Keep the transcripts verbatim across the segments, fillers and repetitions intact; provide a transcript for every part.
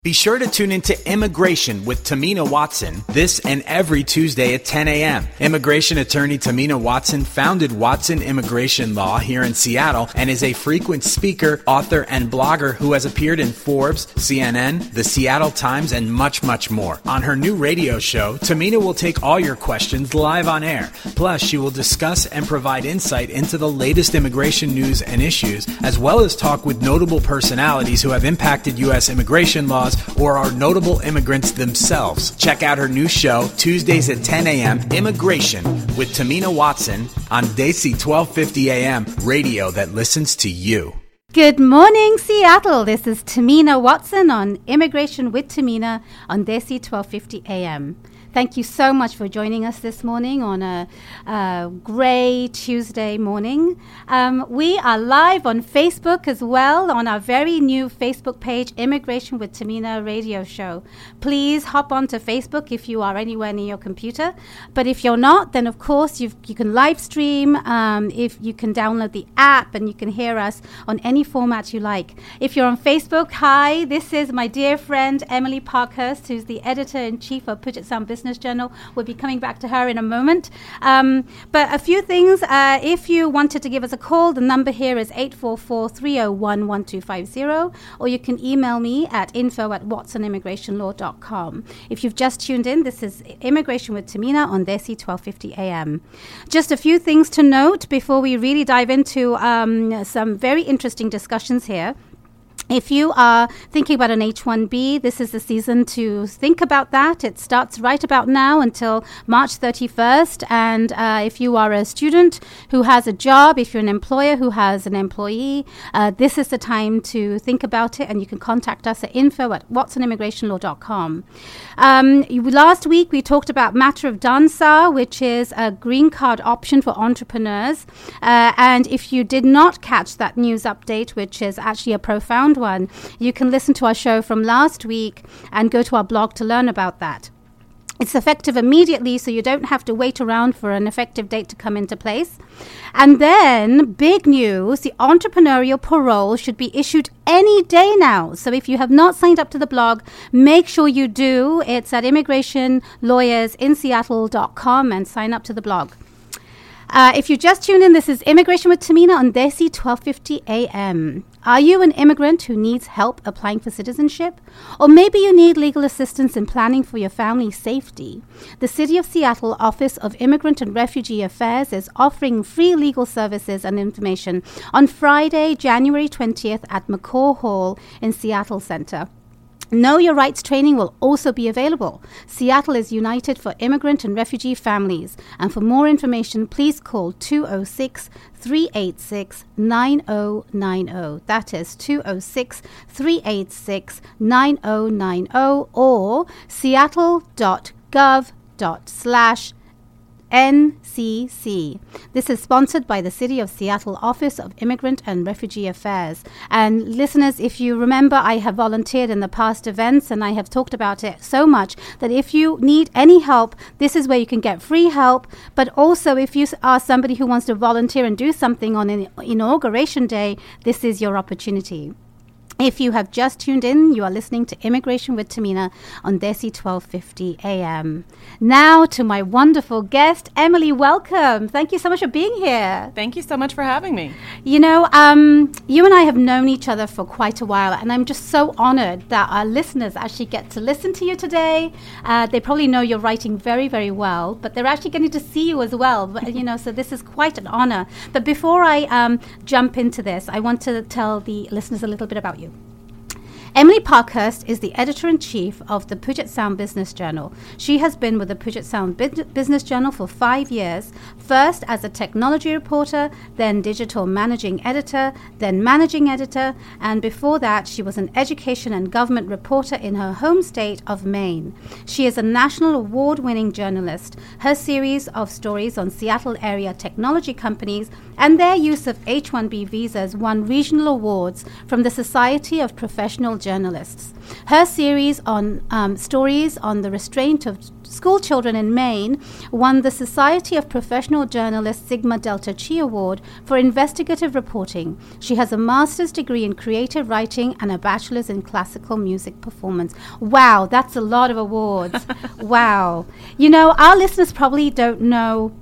Be sure to tune into Immigration with Tamina Watson this and every Tuesday at ten a.m. Immigration attorney Tamina Watson founded Watson Immigration Law here in Seattle and is a frequent speaker, author, and blogger who has appeared in Forbes, C N N, the Seattle Times, and much, much more. On her new radio show, Tamina will take all your questions live on air. Plus, she will discuss and provide insight into the latest immigration news and issues, as well as talk with notable personalities who have impacted U S immigration laws or are notable immigrants themselves. Check out her new show, Tuesdays at ten a.m., Immigration with Tamina Watson on Desi twelve fifty a.m., radio that listens to you. Good morning, Seattle. This is Tamina Watson on Immigration with Tamina on Desi twelve fifty a.m. Thank you so much for joining us this morning on a, a grey Tuesday morning. Um, we are live on Facebook as well on our very new Facebook page, Immigration with Tamina Radio Show. Please hop onto Facebook if you are anywhere near your computer. But if you're not, then of course you've, you can live stream. Um, if you can download the app and you can hear us on any format you like. If you're on Facebook, hi, this is my dear friend Emily Parkhurst, who's the editor-in-chief of Puget Sound Business Journal. We'll be coming back to her in a moment. Um, but a few things. Uh, if you wanted to give us a call, the number here is eight four four, three oh one, one two five zero, or you can email me at info at watson immigration law dot com. If you've just tuned in, this is Immigration with Tamina on Desi twelve fifty a.m. Just a few things to note before we really dive into um, some very interesting discussions here. If you are thinking about an H one B, this is the season to think about that. It starts right about now until March thirty-first. And uh, if you are a student who has a job, if you're an employer who has an employee, uh, this is the time to think about it. And you can contact us at info at watson immigration law dot com. Um, you, last week, we talked about Matter of Dansa, which is a green card option for entrepreneurs. Uh, and if you did not catch that news update, which is actually a profound one, you can listen to our show from last week and go to our blog to learn about that. It's effective immediately, so you don't have to wait around for an effective date to come into place. And then, big news, the entrepreneurial parole should be issued any day now. So if you have not signed up to the blog, make sure you do. It's at immigration lawyers in seattle dot com and sign up to the blog. Uh, if you just tuned in, this is Immigration with Tamina on Desi twelve fifty a.m. Are you an immigrant who needs help applying for citizenship? Or maybe you need legal assistance in planning for your family's safety? The City of Seattle Office of Immigrant and Refugee Affairs is offering free legal services and information on Friday, January twentieth at McCaw Hall in Seattle Center. Know Your Rights training will also be available. Seattle is united for immigrant and refugee families. And for more information, please call two oh six, three eight six, nine oh nine oh. That is two oh six, three eight six, nine oh nine oh or seattle dot gov dot slash N C C. This is sponsored by the City of Seattle Office of Immigrant and Refugee Affairs. And listeners, if you remember, I have volunteered in the past events and I have talked about it so much that if you need any help, this is where you can get free help. But also, if you are somebody who wants to volunteer and do something on an inauguration day, this is your opportunity. If you have just tuned in, you are listening to Immigration with Tamina on Desi twelve fifty a.m. Now to my wonderful guest, Emily, welcome. Thank you so much for being here. Thank you so much for having me. You know, um, you and I have known each other for quite a while, and I'm just so honored that our listeners actually get to listen to you today. Uh, they probably know you're writing very, very well, but they're actually getting to see you as well. But, you know, so this is quite an honor. But before I um, jump into this, I want to tell the listeners a little bit about you. Emily Parkhurst is the editor-in-chief of the Puget Sound Business Journal. She has been with the Puget Sound Business Journal for five years, first as a technology reporter, then digital managing editor, then managing editor, and before that she was an education and government reporter in her home state of Maine. She is a national award-winning journalist. Her series of stories on Seattle area technology companies and their use of H one B visas won regional awards from the Society of Professional Journalists. Her series on um, stories on the restraint of school children in Maine, won the Society of Professional Journalists Sigma Delta Chi Award for investigative reporting. She has a master's degree in creative writing and a bachelor's in classical music performance. Wow, that's a lot of awards. Wow. You know, our listeners probably don't know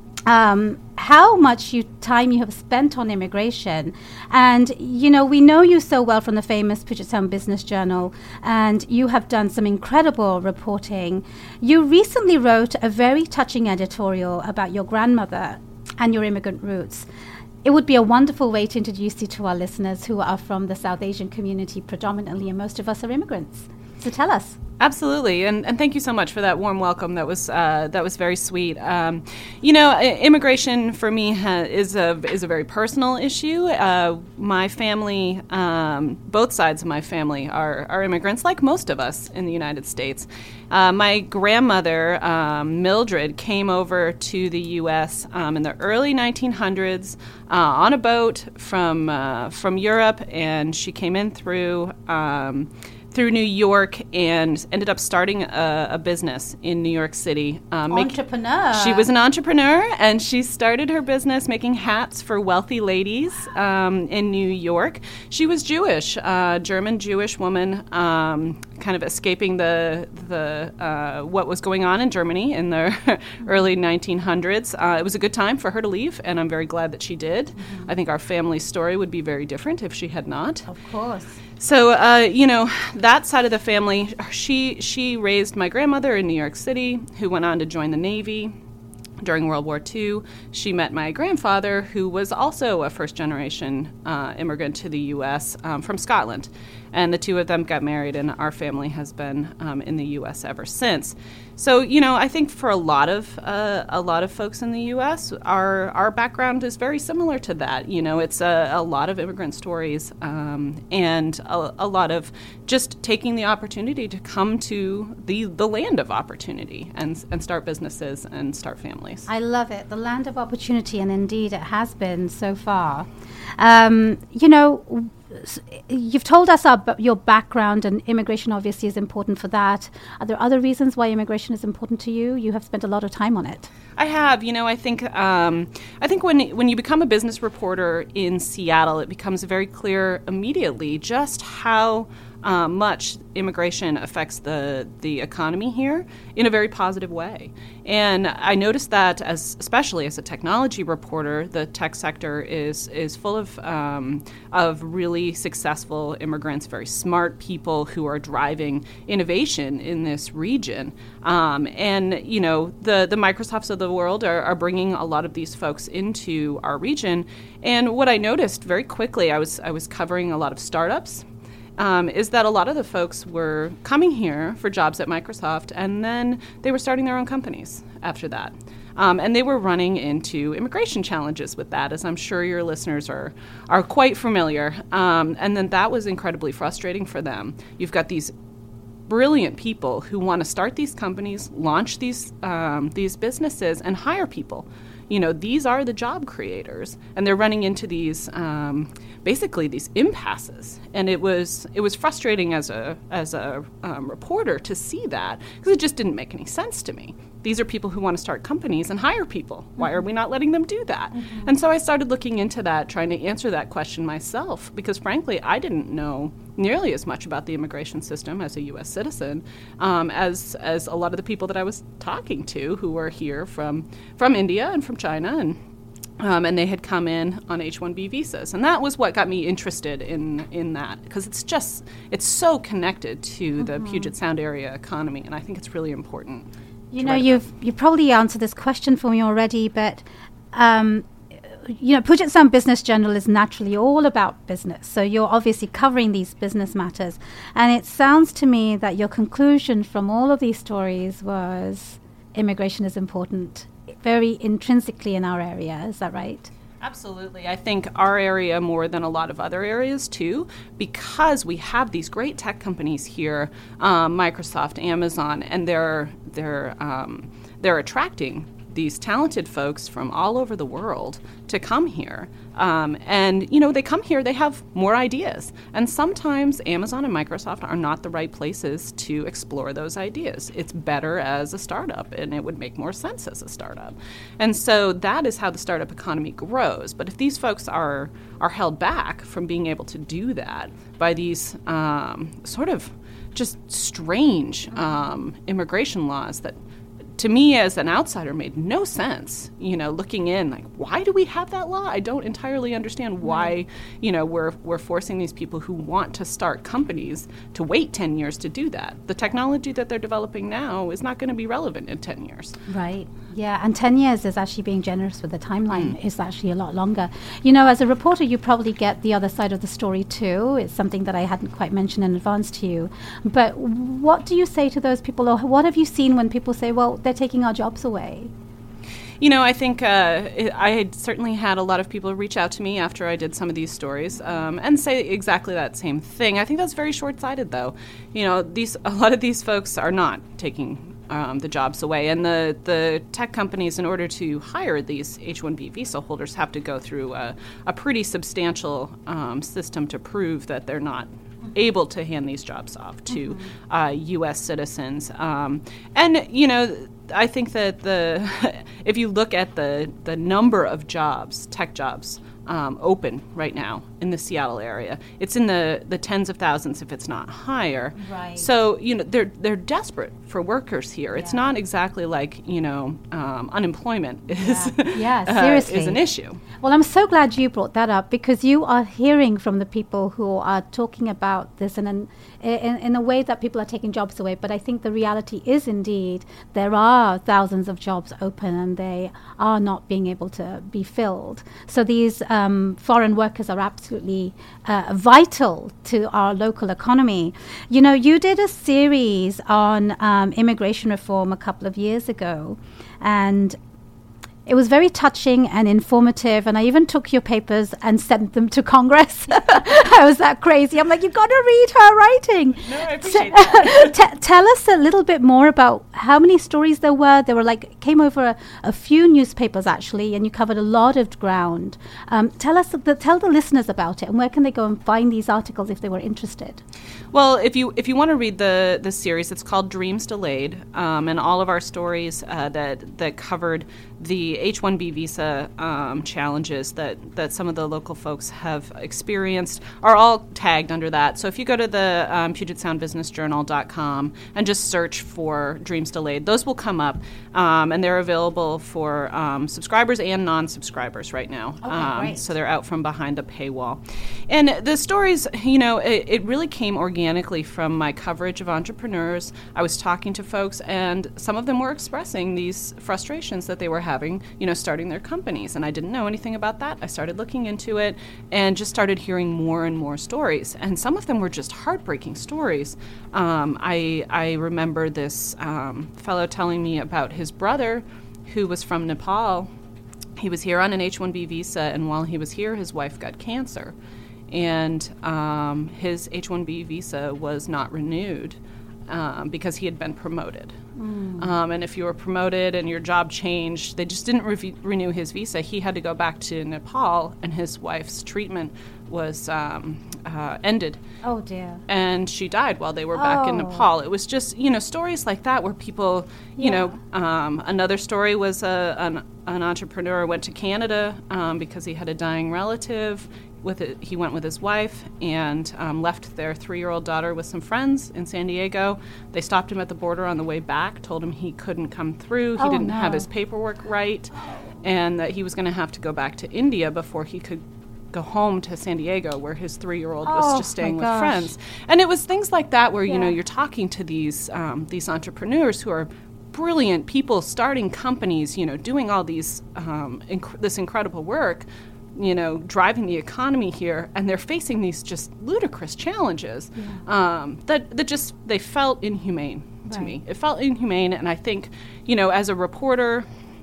um, how much you, time you have spent on immigration. And, you know, we know you so well from the famous Puget Sound Business Journal, and you have done some incredible reporting. You recently wrote a very touching editorial about your grandmother and your immigrant roots. It would be a wonderful way to introduce you to our listeners who are from the South Asian community predominantly, and most of us are immigrants. So tell us. Absolutely, and, and thank you so much for that warm welcome. That was uh, that was very sweet. Um, you know, I- immigration for me ha- is a is a very personal issue. Uh, my family, um, both sides of my family, are are immigrants, like most of us in the United States. Uh, my grandmother, um, Mildred, came over to the U S um, in the early nineteen hundreds uh, on a boat from uh, from Europe, and she came in through. Um, through New York and ended up starting a, a business in New York City. Um, entrepreneur. Make, she was an entrepreneur, and she started her business making hats for wealthy ladies um, in New York. She was Jewish, uh, German Jewish woman, um, kind of escaping the the uh, what was going on in Germany in the early nineteen hundreds. Uh, it was a good time for her to leave, and I'm very glad that she did. Mm-hmm. I think our family story would be very different if she had not. Of course. So, uh, you know, that side of the family, she she raised my grandmother in New York City, who went on to join the Navy during World War Two. She met my grandfather, who was also a first-generation uh, immigrant to the U S um, from Scotland. And the two of them got married, and our family has been um, in the U S ever since. So, you know, I think for a lot of uh, a lot of folks in the U S, our our background is very similar to that. You know, it's a, a lot of immigrant stories um, and a, a lot of just taking the opportunity to come to the, the land of opportunity and and start businesses and start families. I love it, the land of opportunity, and indeed it has been so far. Um, you know, you've told us our, your background, and immigration obviously is important for that. Are there other reasons why immigration is important to you? You have spent a lot of time on it. I have. You know, I think um, I think when when you become a business reporter in Seattle, it becomes very clear immediately just how Uh, much immigration affects the the economy here in a very positive way. And I noticed that, as especially as a technology reporter, the tech sector is is full of um, of really successful immigrants, very smart people who are driving innovation in this region. Um, and you know, the the Microsofts of the world are, are bringing a lot of these folks into our region. And what I noticed very quickly, I was I was covering a lot of startups. Um, is that a lot of the folks were coming here for jobs at Microsoft, and then they were starting their own companies after that. Um, and they were running into immigration challenges with that, as I'm sure your listeners are are quite familiar. Um, and then that was incredibly frustrating for them. You've got these brilliant people who want to start these companies, launch these um, these businesses, and hire people. You know, these are the job creators, and they're running into these um, basically these impasses. And it was it was frustrating as a as a um, reporter to see that, because it just didn't make any sense to me. These are people who want to start companies and hire people. Why are we not letting them do that? Mm-hmm. And so I started looking into that, trying to answer that question myself, because frankly, I didn't know nearly as much about the immigration system as a U S citizen um, as as a lot of the people that I was talking to who were here from from India and from China, and um, and they had come in on H one B visas. And that was what got me interested in in that, because it's just, it's so connected to mm-hmm. the Puget Sound area economy, and I think it's really important. You know, you've you've probably answered this question for me already, but um, you know, Puget Sound Business Journal is naturally all about business. So you're obviously covering these business matters, and it sounds to me that your conclusion from all of these stories was immigration is important, very intrinsically in our area. Is that right? Absolutely. I think our area more than a lot of other areas too, because we have these great tech companies here, um, Microsoft, Amazon, and they're they're um, they're attracting these talented folks from all over the world to come here. Um, and, you know, they come here, they have more ideas. And sometimes Amazon and Microsoft are not the right places to explore those ideas. It's better as a startup, and it would make more sense as a startup. And so that is how the startup economy grows. But if these folks are, are held back from being able to do that by these um, sort of just strange um, immigration laws that, to me as an outsider, made no sense, you know, looking in, like, why do we have that law? I don't entirely understand why, you know, we're we're forcing these people who want to start companies to wait ten years to do that. The technology that they're developing now is not going to be relevant in ten years. Right. Yeah, and ten years is actually being generous with the timeline. Mm. It's actually a lot longer. You know, as a reporter, you probably get the other side of the story too. It's something that I hadn't quite mentioned in advance to you. But what do you say to those people, or what have you seen when people say, well, they're taking our jobs away? You know, I think uh, it, I had certainly had a lot of people reach out to me after I did some of these stories um, and say exactly that same thing. I think that's very short-sighted, though. You know, these a lot of these folks are not taking um, the jobs away, and the, the tech companies, in order to hire these H one B visa holders, have to go through a, a pretty substantial um, system to prove that they're not able to hand these jobs off to mm-hmm. uh, U S citizens. Um, and, you know, I think that the if you look at the, the number of jobs, tech jobs, um, open right now in the Seattle area, it's in the, the tens of thousands, if it's not higher. Right. So, you know, they're they're desperate for workers here. Yeah. It's not exactly like, you know, um, unemployment is yeah. Yeah, seriously. uh, is an issue. Well, I'm so glad you brought that up, because you are hearing from the people who are talking about this in, an, in, in a way that people are taking jobs away. But I think the reality is, indeed, there are thousands of jobs open and they are not being able to be filled. So these um, foreign workers are absolutely uh, vital to our local economy. You know, you did a series on um, immigration reform a couple of years ago, and it was very touching and informative, and I even took your papers and sent them to Congress. I was that crazy. I'm like, you've got to read her writing. No, I appreciate that. T- tell us a little bit more about how many stories there were. There were like, came over a, a few newspapers actually, and you covered a lot of ground. Um, tell us, the, tell the listeners about it, and where can they go and find these articles if they were interested? Well, if you if you want to read the, the series, it's called Dreams Delayed, um, and all of our stories uh, that that covered the H one B visa um, challenges that, that some of the local folks have experienced are all tagged under that. So if you go to the um, Puget Sound Business Journal dot com and just search for Dreams Delayed, those will come up, um, and they're available for um, subscribers and non-subscribers right now. Okay, um, great. So they're out from behind a paywall. And the stories, you know, it, it really came organically from my coverage of entrepreneurs. I was talking to folks, and some of them were expressing these frustrations that they were having, you know, starting their companies. And I didn't know anything about that. I started looking into it and just started hearing more and more stories. And some of them were just heartbreaking stories. Um, I, I remember this um, fellow telling me about his brother who was from Nepal. He was here on an H one B visa, and while he was here, his wife got cancer. And um, his H one B visa was not renewed um, because he had been promoted. Mm. Um, and if you were promoted and your job changed, they just didn't re- renew his visa. He had to go back to Nepal, and his wife's treatment was um, uh, ended. Oh, dear. And she died while they were back oh. in Nepal. It was just, you know, stories like that where people, you yeah. know, um, another story was a, an, an entrepreneur went to Canada um, because he had a dying relative. With it, he went with his wife and um, left their three-year-old daughter with some friends in San Diego. They stopped him at the border on the way back, told him he couldn't come through. He oh, didn't no. have his paperwork right, and that he was going to have to go back to India before he could go home to San Diego, where his three-year-old oh, was just staying with gosh. friends. And it was things like that where, yeah. you know, you're talking to these um, these entrepreneurs who are brilliant people starting companies, you know, doing all these um, inc- this incredible work, you know, driving the economy here, and they're facing these just ludicrous challenges yeah. um, that, that just, they felt inhumane to right. me. It felt inhumane, and I think, you know, as a reporter,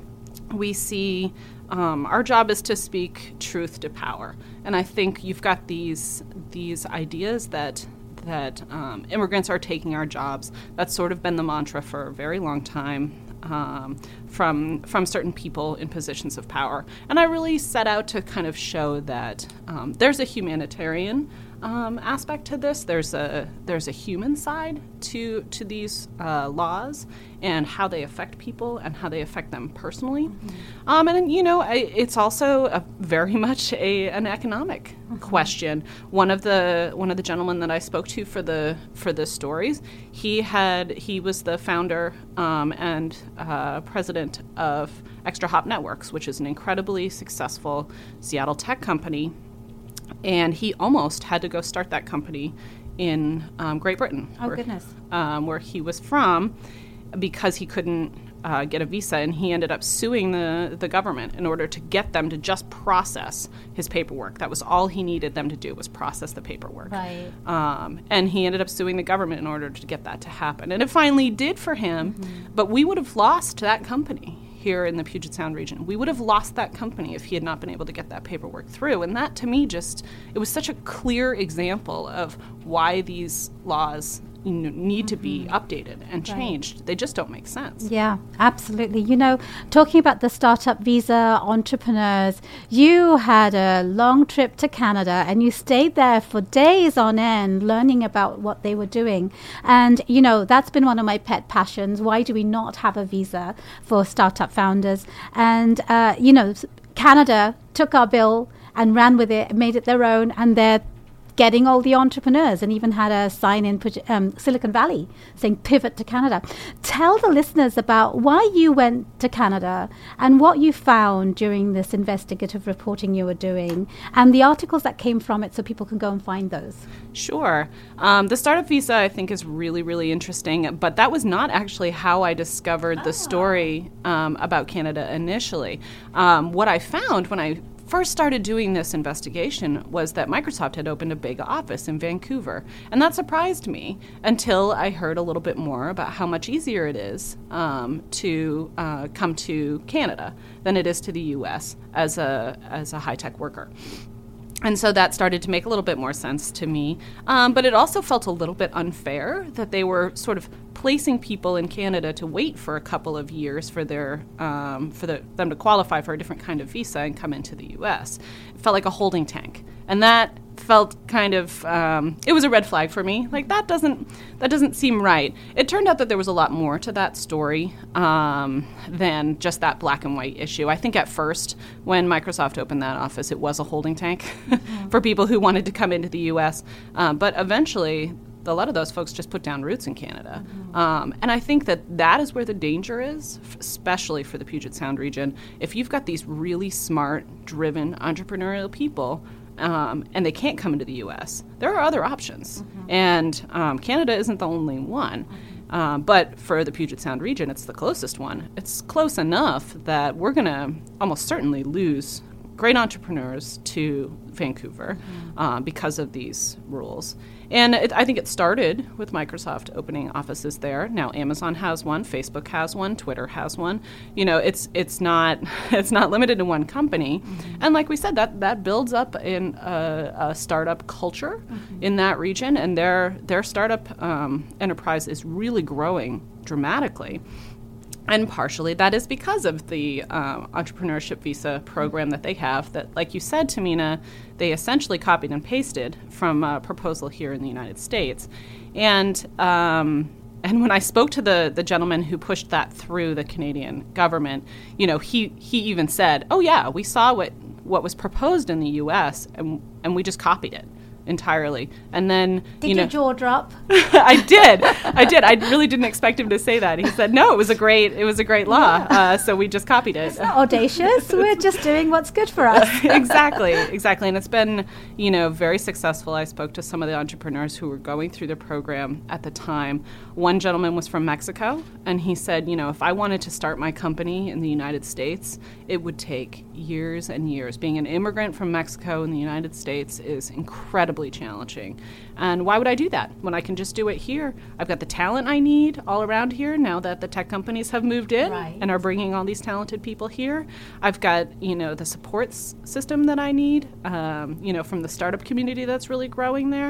we see um, our job is to speak truth to power. And I think you've got these these ideas that that um, immigrants are taking our jobs. That's sort of been the mantra for a very long time. um, from from certain people in positions of power. And I really set out to kind of show that um, there's a humanitarian um, aspect to this. There's a there's a human side to to these uh, laws and how they affect people and how they affect them personally. Mm-hmm. Um, and you know, I, it's also a, very much a an economic mm-hmm. question. One of the one of the gentlemen that I spoke to for the for the stories, he had he was the founder um, and uh, president of Extra Hop Networks, which is an incredibly successful Seattle tech company. And he almost had to go start that company in um, Great Britain. Oh, where, goodness. Um, where he was from, because he couldn't uh, get a visa, and he ended up suing the, the government in order to get them to just process his paperwork. That was all he needed them to do, was process the paperwork. Right. Um, and he ended up suing the government in order to get that to happen. And it finally did for him, mm-hmm. but we would have lost that company here in the Puget Sound region. We would have lost that company if he had not been able to get that paperwork through. And that, to me, just, it was such a clear example of why these laws, you know, need mm-hmm. to be updated and changed. Right. They just don't make sense. Yeah, absolutely. You know, talking about the startup visa entrepreneurs, you had a long trip to Canada and you stayed there for days on end learning about what they were doing. And, you know, that's been one of my pet passions. Why do we not have a visa for startup founders? And, uh, you know, Canada took our bill and ran with it, made it their own, and they're getting all the entrepreneurs, and even had a sign in um, Silicon Valley saying pivot to Canada. Tell the listeners about why you went to Canada and what you found during this investigative reporting you were doing, and the articles that came from it, so people can go and find those. Sure. Um, the startup visa, I think, is really, really interesting, but that was not actually how I discovered oh. the story um, about Canada initially. Um, what I found when I first started doing this investigation was that Microsoft had opened a big office in Vancouver. And that surprised me until I heard a little bit more about how much easier it is um, to uh, come to Canada than it is to the U S as a as a high-tech worker. And so that started to make a little bit more sense to me. Um, but it also felt a little bit unfair that they were sort of placing people in Canada to wait for a couple of years for their um, for the, them to qualify for a different kind of visa and come into the U S. It felt like a holding tank. And that felt kind of, um, it was a red flag for me. Like, that doesn't that doesn't seem right. It turned out that there was a lot more to that story um, than just that black and white issue. I think at first, when Microsoft opened that office, it was a holding tank mm-hmm. for people who wanted to come into the U S. Um, but eventually, a lot of those folks just put down roots in Canada. Mm-hmm. Um, and I think that that is where the danger is, f- especially for the Puget Sound region. If you've got these really smart, driven, entrepreneurial people, Um, and they can't come into the U S, there are other options. Mm-hmm. And um, Canada isn't the only one. Mm-hmm. Um, but for the Puget Sound region, it's the closest one. It's close enough that we're going to almost certainly lose great entrepreneurs to Vancouver mm-hmm. uh, because of these rules. And it, I think it started with Microsoft opening offices there. Now Amazon has one, Facebook has one, Twitter has one. You know, it's it's not it's not limited to one company. Mm-hmm. And like we said, that that builds up in a, a startup culture mm-hmm. in that region, and their their startup um, enterprise is really growing dramatically. And partially that is because of the uh, entrepreneurship visa program that they have that, like you said, Tamina, they essentially copied and pasted from a proposal here in the United States. And um, and when I spoke to the, the gentleman who pushed that through the Canadian government, you know, he, he even said, oh, yeah, we saw what, what was proposed in the U S, and and we just copied it entirely. And then, did you know, your jaw drop? I did. I did. I really didn't expect him to say that. He said, "No, it was a great, it was a great law." Yeah. Uh, so we just copied it. It's not audacious. We're just doing what's good for us. Exactly, exactly. And it's been, you know, very successful. I spoke to some of the entrepreneurs who were going through the program at the time. One gentleman was from Mexico, and he said, you know, if I wanted to start my company in the United States, it would take years and years. Being an immigrant from Mexico in the United States is incredibly challenging. And why would I do that when I can just do it here? I've got the talent I need all around here now that the tech companies have moved in right. and are bringing all these talented people here. I've got, you know, the support s- system that I need, um, you know, from the startup community that's really growing there.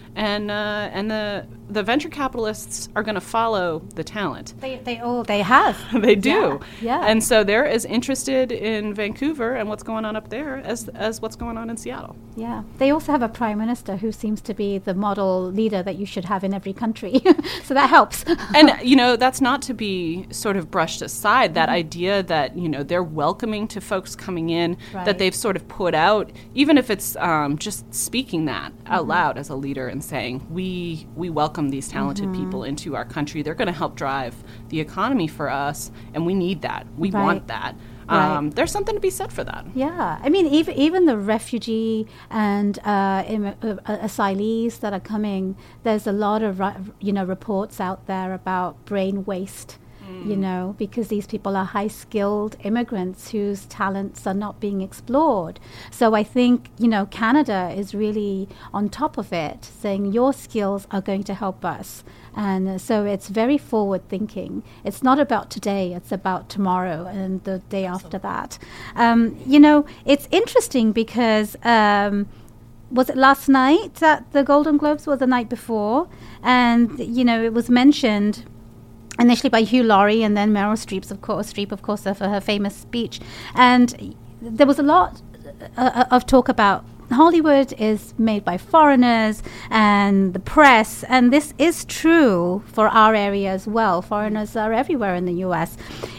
and uh, and the the venture capitalists are going to follow the talent. They they all they have. They do. Yeah. yeah. And so they're as interested in Vancouver and what's going on up there as as what's going on in Seattle. Yeah. They also have a prime minister who seems to be the model leader that you should have in every country. So that helps. And, you know, that's not to be sort of brushed aside, that mm-hmm. idea that, you know, they're welcoming to folks coming in, right. that they've sort of put out, even if it's um, just speaking that mm-hmm. out loud as a leader and saying, we we welcome these talented mm-hmm. people into our country. They're going to help drive the economy for us, and we need that. We right. want that. Right. Um, there's something to be said for that. Yeah. I mean, even even the refugee and uh, Im- uh, asylees that are coming, there's a lot of, ri- you know, reports out there about brain waste. You know, because these people are high-skilled immigrants whose talents are not being explored. So I think, you know, Canada is really on top of it, saying your skills are going to help us. And uh, so it's very forward-thinking. It's not about today, it's about tomorrow and the day after that. Um, you know, it's interesting because... Um, was it last night that the Golden Globes, or the night before? And, you know, it was mentioned... initially by Hugh Laurie and then Meryl Streep, of course, Streep, of course, for her famous speech. And there was a lot uh, of talk about Hollywood is made by foreigners and the press, and this is true for our area as well. Foreigners are everywhere in the U S.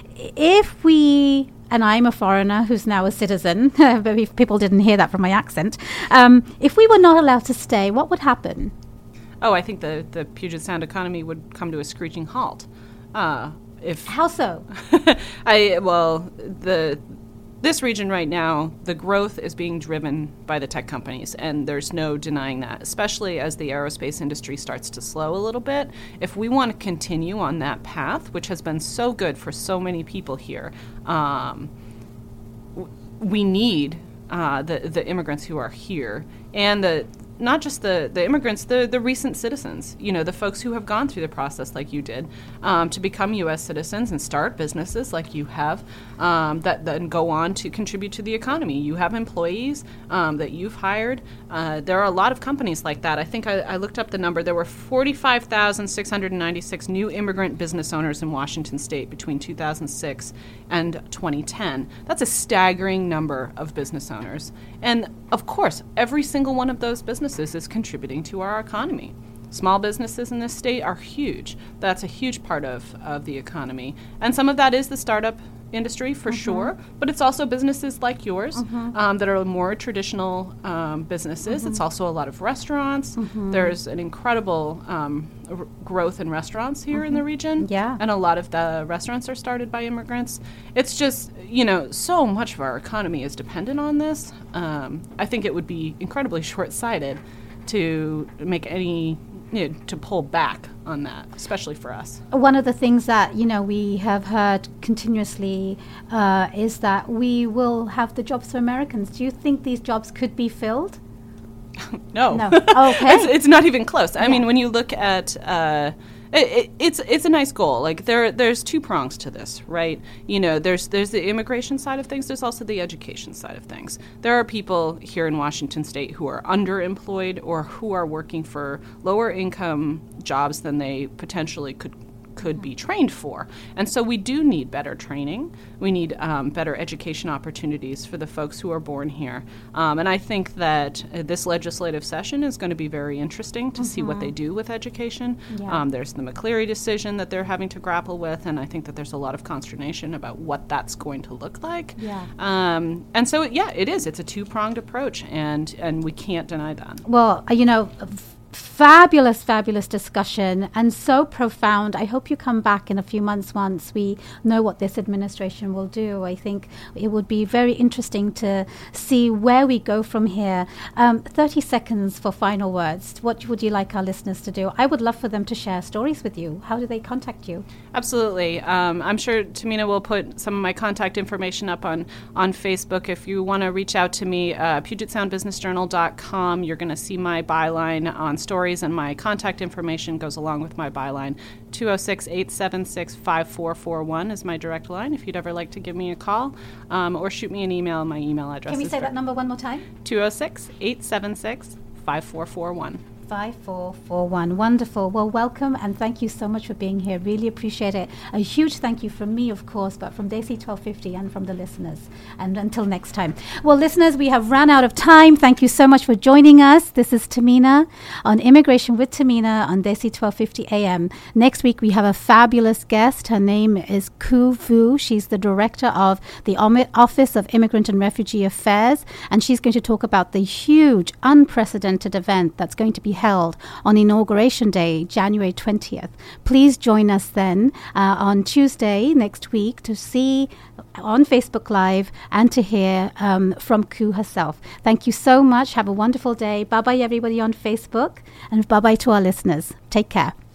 If we... and I'm a foreigner who's now a citizen, but if people didn't hear that from my accent. Um, if we were not allowed to stay, what would happen? Oh, I think the, the Puget Sound economy would come to a screeching halt. Uh, if How so? I well, the this region right now, the growth is being driven by the tech companies, and there's no denying that, especially as the aerospace industry starts to slow a little bit. If we want to continue on that path, which has been so good for so many people here, um, w- we need uh, the, the immigrants who are here, and the not just the, the immigrants, the, the recent citizens, you know, the folks who have gone through the process like you did um, to become U S citizens and start businesses like you have um, that then go on to contribute to the economy. You have employees um, that you've hired. Uh, there are a lot of companies like that. I think I, I looked up the number. There were forty-five thousand six hundred ninety-six new immigrant business owners in Washington State between two thousand six and twenty ten. That's a staggering number of business owners. And of course, every single one of those businesses is contributing to our economy. Small businesses in this state are huge. That's a huge part of, of the economy. And some of that is the startup industry for mm-hmm. sure, but it's also businesses like yours mm-hmm. um, that are more traditional um, businesses. Mm-hmm. It's also a lot of restaurants. Mm-hmm. There's an incredible um, r- growth in restaurants here mm-hmm. in the region. Yeah. And a lot of the restaurants are started by immigrants. It's just, you know, so much of our economy is dependent on this. Um, I think it would be incredibly short-sighted to make any, you know, to pull back on that, especially for us. One of the things that, you know, we have heard continuously uh, is that we will have the jobs for Americans. Do you think these jobs could be filled? No. No. Okay. it's, it's not even close. I yeah. mean, when you look at... Uh, It, it, it's it's a nice goal. Like there there's two prongs to this, right? You know, there's there's the immigration side of things. There's also the education side of things. There are people here in Washington State who are underemployed or who are working for lower income jobs than they potentially could could be trained for. And so we do need better training. We need um, better education opportunities for the folks who are born here. Um, and I think that uh, this legislative session is going to be very interesting to mm-hmm. see what they do with education. Yeah. Um, there's the McCleary decision that they're having to grapple with, and I think that there's a lot of consternation about what that's going to look like. Yeah. Um, and so, yeah, it is. It's a two-pronged approach, and, and we can't deny that. Well, uh, you know, f- fabulous, fabulous discussion and so profound. I hope you come back in a few months once we know what this administration will do. I think it would be very interesting to see where we go from here. Um, thirty seconds for final words. What would you like our listeners to do? I would love for them to share stories with you. How do they contact you? Absolutely. Um, I'm sure Tamina will put some of my contact information up on, on Facebook. If you want to reach out to me, uh, Puget Sound Business Journal dot com. You're going to see my byline on stories, and my contact information goes along with my byline. two oh six, eight seven six, five four four one is my direct line if you'd ever like to give me a call, um, or shoot me an email. My email address Can we is say that number one more time? two oh six, eight seven six, five four four one. five four four one. Wonderful. Well, welcome and thank you so much for being here. Really appreciate it. A huge thank you from me, of course, but from Desi twelve fifty and from the listeners. And until next time. Well, listeners, we have run out of time. Thank you so much for joining us. This is Tamina on Immigration with Tamina on Desi twelve fifty A M. Next week, we have a fabulous guest. Her name is Ku Vu. She's the director of the Office of Immigrant and Refugee Affairs, and she's going to talk about the huge, unprecedented event that's going to be held on Inauguration Day, January twentieth. Please join us then uh, on Tuesday next week to see on Facebook Live and to hear um, from Ku herself. Thank you so much. Have a wonderful day. Bye-bye, everybody on Facebook, and bye-bye to our listeners. Take care.